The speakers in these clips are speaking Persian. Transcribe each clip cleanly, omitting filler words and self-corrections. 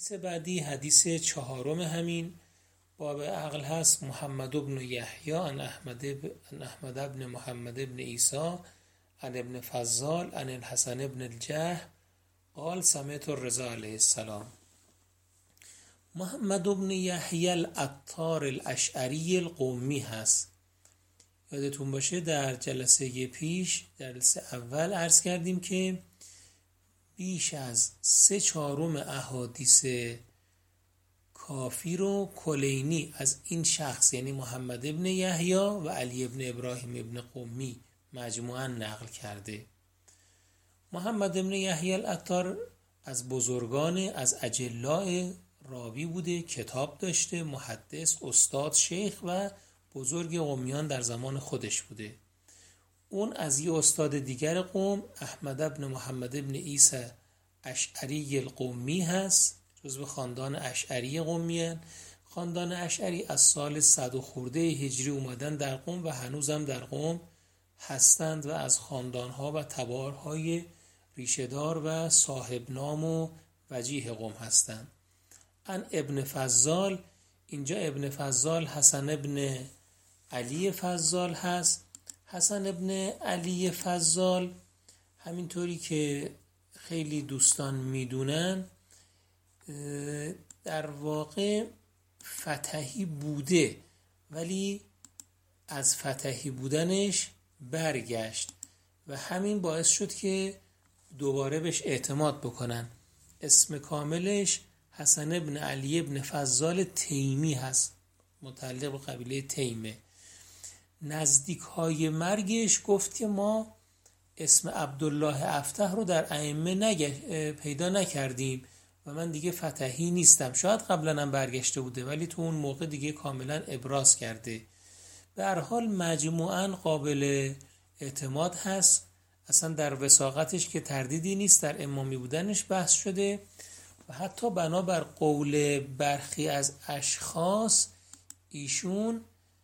حدیث بعدی حدیث 4 همین باب عقل هست. محمد بن یحیی عن احمد بن محمد بن عیسی عن ابن فضال عن الحسن بن الجه قال سمعت الرضا علیه السلام. محمد بن یحیی العطار الاشعری القمی هست. یادتون باشه در جلسه پیش، جلسه اول عرض کردیم که بیش از 3/4 احادیث کافی رو کلینی از این شخص یعنی محمد ابن یحیی و علی ابن ابراهیم ابن قمی مجموعاً نقل کرده. محمد ابن یحیی العطار از بزرگان از اجلاء راوی بوده، کتاب داشته، محدث، استاد، شیخ و بزرگ قمیان در زمان خودش بوده. اون از یه استاد دیگر قوم احمد ابن محمد ابن عیسی اشعری القمی هست، جزو خاندان اشعری قمیان. خاندان اشعری از سال 100 و خورده هجری اومدن در قم و هنوزم در قم هستند و از خاندانها و تبارهای ریشه‌دار و صاحب نام و وجیه قم هستند. ان ابن فضال، اینجا ابن فضال حسن ابن علی فضال هست. حسن ابن علی فضال همینطوری که خیلی دوستان میدونن در واقع فتحی بوده، ولی از فتحی بودنش برگشت و همین باعث شد که دوباره بهش اعتماد بکنن. اسم کاملش حسن ابن علی ابن فضال تیمی هست، متعلق به قبیله تیمه. نزدیک های مرگش گفت که ما اسم عبدالله افتح رو در ائمه پیدا نکردیم و من دیگه فتحی نیستم. شاید قبلا هم برگشته بوده ولی تو اون موقع دیگه کاملا ابراز کرده. به هر حال مجموعاً قابل اعتماد هست، اصلا در وثاقتش که تردیدی نیست، در امامی بودنش بحث شده و حتی بنابر قول برخی از اشخاص ایشون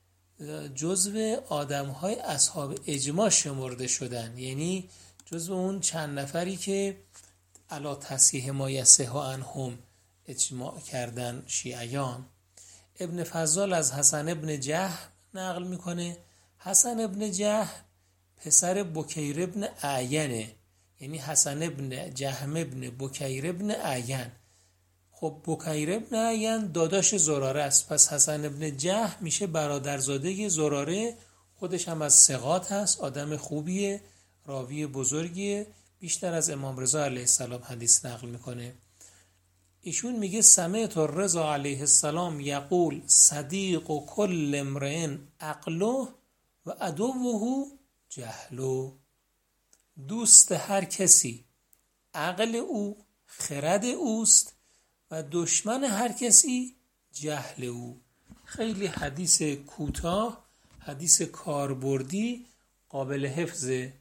جزو آدم‌های اصحاب اجماع شمرده شدن، یعنی جزو اون چند نفری که علی تصحیح ما یصح عنهم اجماع کردن شیعیان. ابن فضال از حسن ابن جهم نقل میکنه. حسن ابن جهم پسر بکیر ابن اعینه، یعنی حسن ابن جهم ابن بکیر ابن اعین. خب بکیر ابن اعین داداش زراره است، پس حسن ابن جهم میشه برادرزاده زراره. خودش هم از ثقات هست، آدم خوبیه، راوی بزرگیه، بیشتر از امام رضا علیه السلام حدیث نقل میکنه. ایشون میگه سمعت الرضا علیه السلام یقول صدیق و کل امرئ عقله و عدوه جهله. دوست هر کسی عقل او خرد اوست و دشمن هر کسی جهل او. خیلی حدیث کوتاه، حدیث کاربردی، قابل حفظه.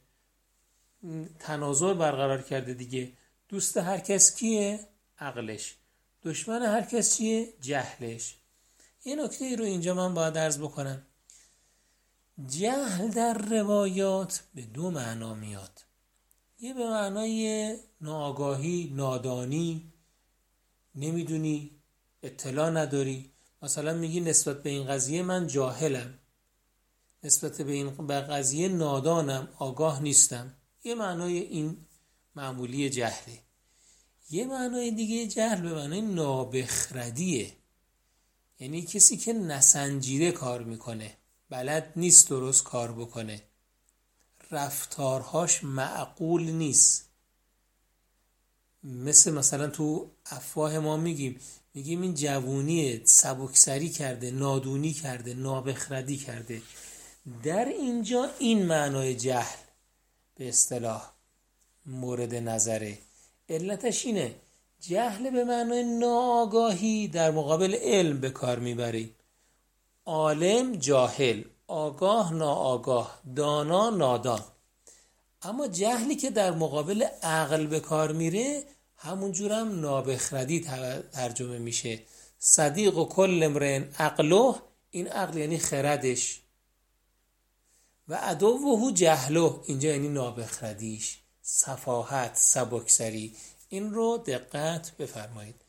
تناظر برقرار کرده دیگه. دوست هر کس کیه؟ عقلش. دشمن هر کس چیه؟ جهلش. این نکته ای رو اینجا من باید عرض بکنم. جهل در روایات به 2 معنا میاد. یه به معنای ناآگاهی، نادانی، نمیدونی، اطلاع نداری. مثلا میگی نسبت به این قضیه من جاهلم، نسبت به این قضیه نادانم، آگاه نیستم. یه معنای این معمولی جهله. یه معنای دیگه جهل به معنای نابخردیه، یعنی کسی که نسنجیده کار میکنه، بلد نیست درست کار بکنه، رفتارهاش معقول نیست. مثلا تو افواه ما میگیم این جوونیه، سبکسری کرده، نادونی کرده، نابخردی کرده. در اینجا این معنای جهل به اصطلاح مورد نظره. علتش اینه جهل به معنای ناآگاهی در مقابل علم به کار میبریم. عالم جاهل، آگاه ناآگاه، دانا نادان. اما جهلی که در مقابل عقل به کار میره همونجورم نابخردی ترجمه میشه. صدیق و کل امرئ عقله، این عقل یعنی خردش، و عدوه جهله، اینجا یعنی نابخردیش، سفاهت، سبکسری. این رو دقت بفرمایید.